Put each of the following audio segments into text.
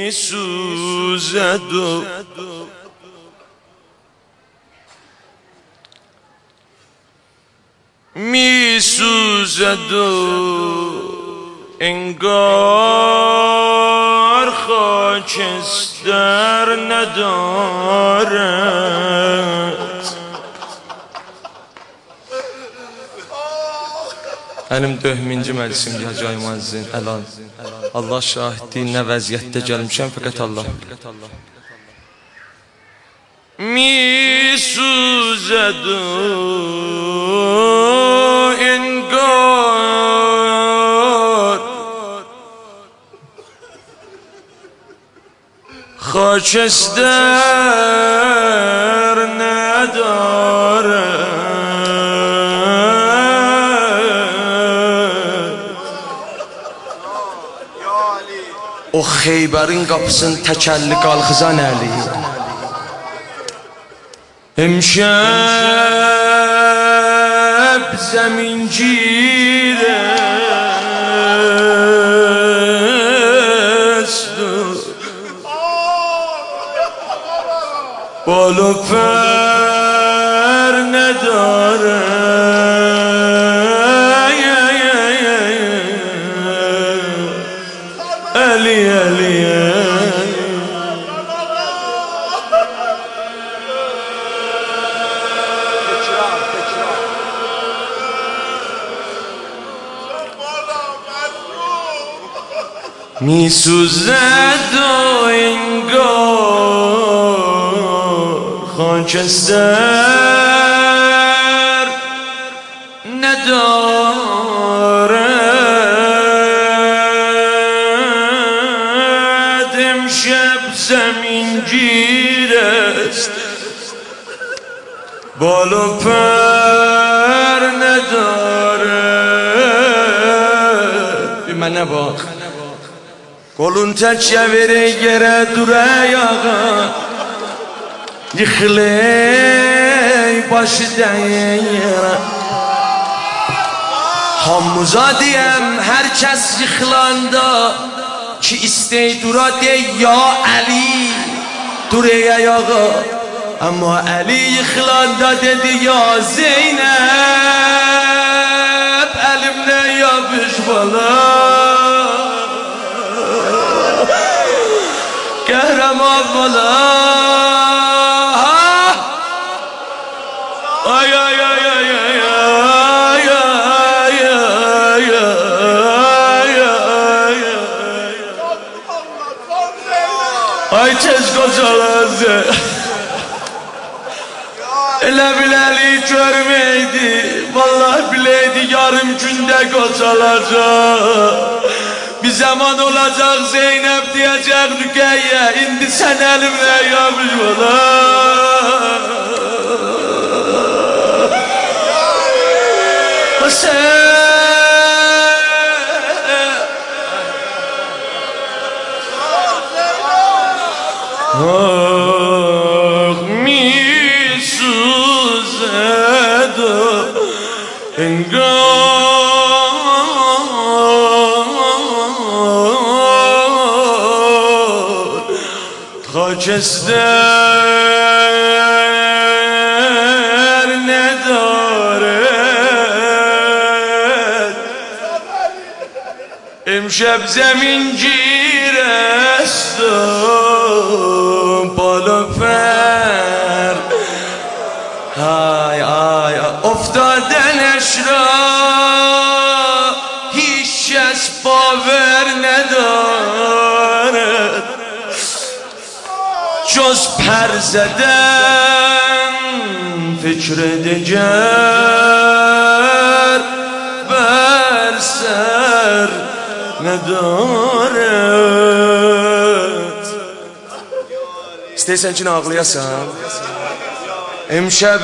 سوزد و می سوزد و انگار خاکستر ندارد. Mənim döhminci məclisimdir Hacı Ay Müəzzin Əlan. Allah şahiddir, nə vəziyyətdə gəlmişəm, fəqət Allah. Mi suzadu engar خاکستر ندارد. O Xeybərin qapısın təkəlli qalxızan əli امشب زمینگیر است بال و پر نداره علی علی می سوزد و انگار خاکستر ندارد. امشب زمینگیر است بال و پر ندارد. بی من نباخ Kolun çevire yere dur ayağa Yıkıley başı yere Hammuza diyem herkes yıkılanda Ki istey dura de ya Ali Dur ayağa Ama Ali yıkılanda dedi ya Zeynep Elimle yapış bana Kahraman bana Ay ay ay ay ay ay ay ay ay tez kocalardı Elə bileli görmeydi Vallahi bileydi yarım günde kocalacak Bir zaman olacak Zeynep diyecek Rükeyye indi sen elimle yapmış bana mi suzedo engar خاکستر ندارد. امشب زمینگیر است بال و پر های های افتادنش را هیچ کس باور ندارد جز پر زدن فکر دگر بر سر ندارد. İstəyirsən ki ağlayasan امشب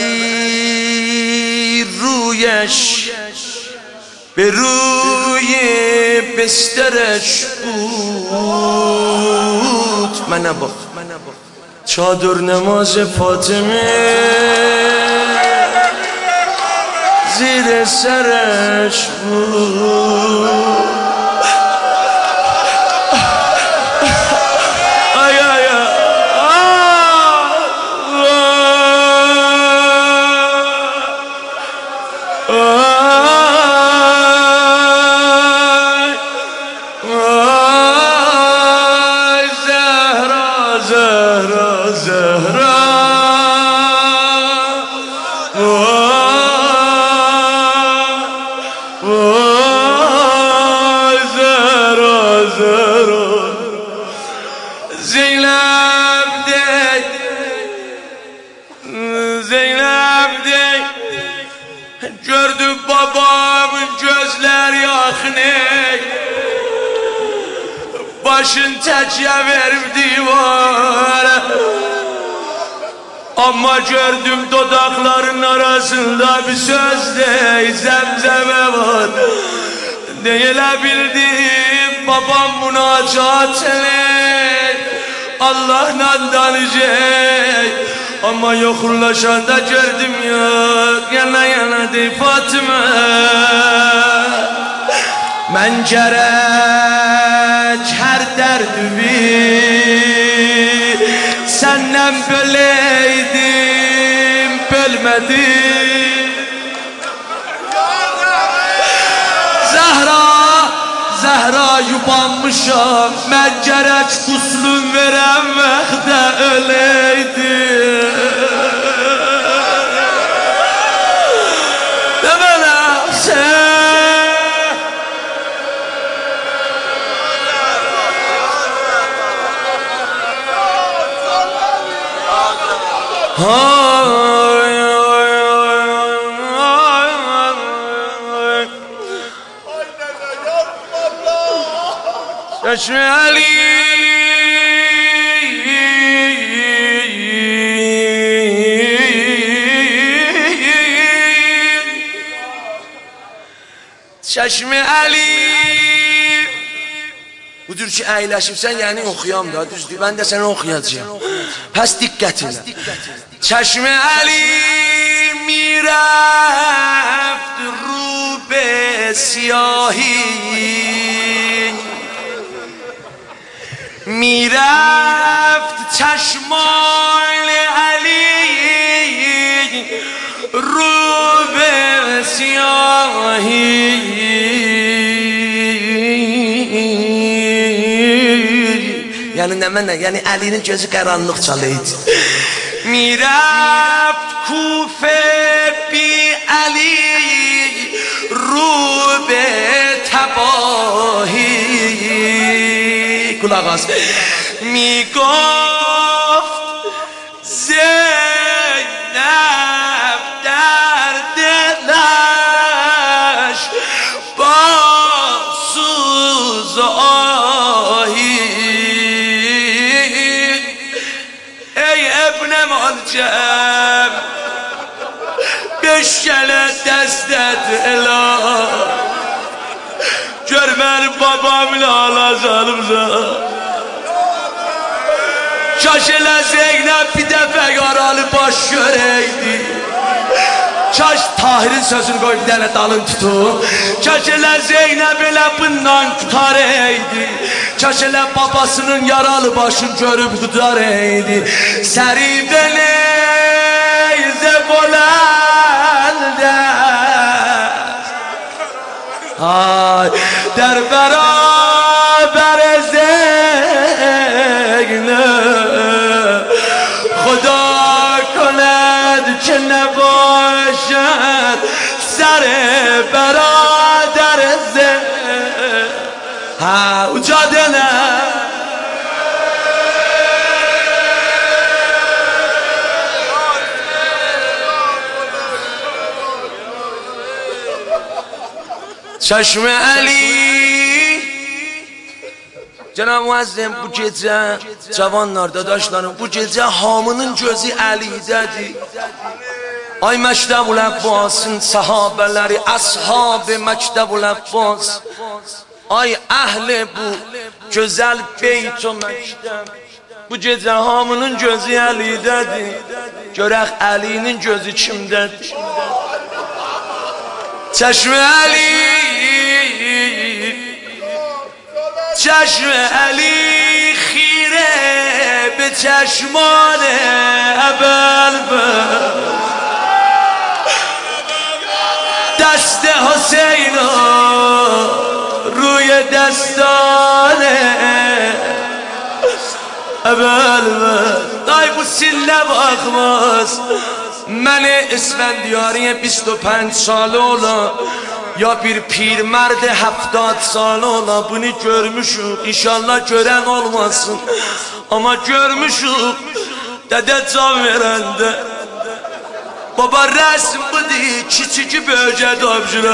علی رویش به روی بسترش بود من نباخت چادر نماز فاطمه زیر سرش بود وای زهرا زهرا زهرا وای زهرا زهرا Zeynep dey Zeynep dey Gördüm babamın gözler yakını Başın təkyə verib divara Amma gördüm dodakların arasında bir söz dey Zemzeme var Deyilə bildim babam münacat eləyir Allah'la danışacak Ama yoxullaşanda gördüm yok Yana yana dey Fatıma Mən gərək hər dərdimi Səndən böləydim, bölmədim Zəhra yubanmışam Mən gərək quslum verəm vaxtda öləydim Demənə Çeşme Ali Çeşme Ali Bu tür ki əyləşibsən yəni oxuyam da düzdür ben de səni oxuyacağım Pəs diqqət elə Çeşme Ali mirəft rube siyahi میرفت چشمان علی رو به سیاهی یعنی نه یعنی Ali'nin gözü karanlık çalıydı میرفت کوفه بی علی رو به تباهی kulak az mi گفت زینب در دلش با سوز آهی ای ابن ملجم بشکل دستت اله Görmər babamla alacağımıza Kaş elə Zeynep bir dəfə qaralı baş görəydi Kaş Tahir'in sözünü qoy bir dənə dalın tutun Kaş elə Zeynep elə bundan qutarəydi Kaş elə babasının yaralı başını görüb tutarəydi Səri beləyzə boləndə Ay در برابر زینب خدا کند که نباشد سر برادر زینب ها اجاده نه چشم علی Cenab-ı Muazzem bu gecə cavanlar, dadaşlarım bu gecə hamının gözü Əlidədir Ay Məktəbül Əbbasın sahabələri, əshab-ı Məktəbül Əbbas Ay əhli bu gözəl beyt o məktəb Bu gecə hamının gözü Əlidədir Görək Əlinin gözü kimdədir Çeşme Ali چشم علی خیره به چشمان ابوالفضل دست حسین روی دستانه اول دای bu سینه bakmaz من اسفندیاری 25 ساله ola ya bir pir merdi 70 sal ola bunu görmüşük inşallah gören olmasın ama görmüşük dede can verende baba resim budur küçük böce dabcıra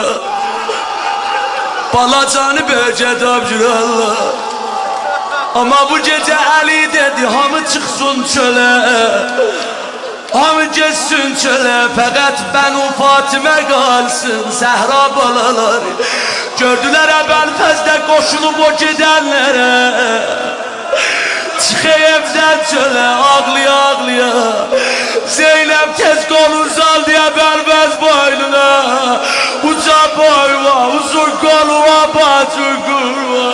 balacanı böce dabcıra Allah ama bu gece Ali dedi hamı çıksın çöle hamı geçsin çöle fakat ben o Fatime kalsın Zehra balaları gördüler Ebelfez'de koşulup o gidenlere çık evden çöle ağlıya ağlıya Zeynep tez kolun saldı Ebelfez boynuna uca boyva uzun koluma batı kurva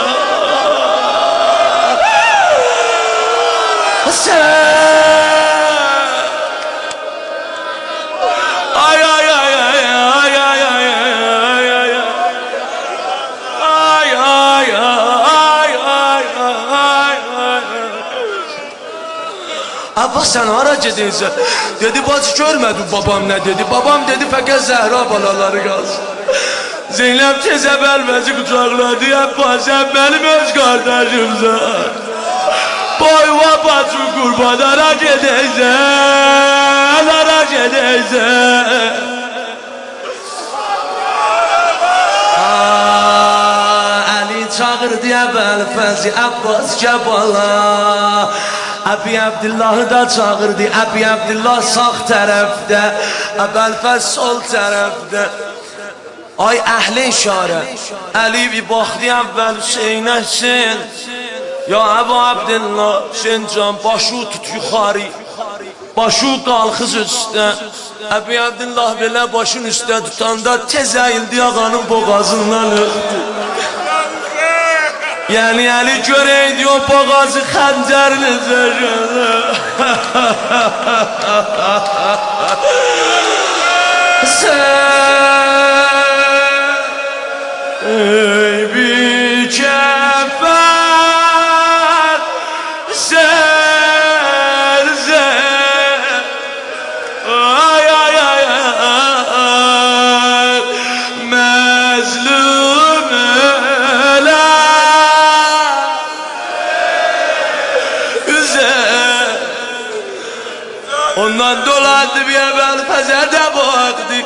Abbas sen hara gidiyorsun? Dedi bacı görmedin babam ne dedi? Babam dedi fakat Zehra balaları kalsın. Zeynep tez Ebelfez'i kucakladı. Abbas sen benim öz kardeşimsin. Boyva bacı kurban hara gidiyorsun? Hara gidiyorsun? Ali çağırdı Ebelfez'i Abbas Cebala Əbi Abdullahı da çağırdı Əbi Abdullah sağ tərəfdə Ebelfez sol tərəfdə Ay əhli işarə Əli bir baxdı əvvəl Hüseynə Hüseyn Ya Əbu Abdullah Hüseyn can başı tut yuxarı başı qalxız üstə Əbi Abdullah belə başın üstə tutanda tez əyildi ağanın boğazından öpdü Yani Ali göreydi o boğazı xəncərini zəşədə Ey bir kəfər sərsə Ay ay ay ay məzlum ölə Ondan dolandı bir Ebelfez'e de baktı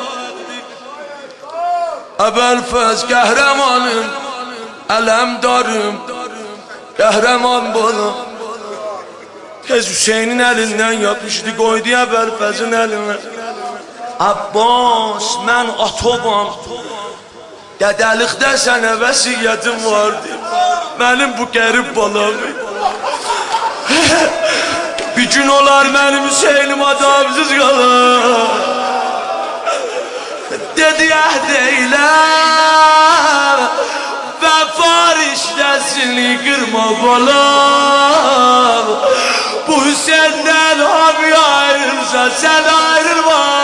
Ebelfez kahramanım Elemdarım Kahraman bana Tez Hüseyin'in elinden yapıştı koydu Ebelfez'in eline Abbas ben atobam Dedelikdə sənə vəsiyyətim vardı Benim bu qərib balam Bir gün olar mənim Hüseynim adamsız qalar Dedi əhd eylə Vəfar işləsini qırma balam Bu Hüseyndən hami ayrılsa sən ayrılma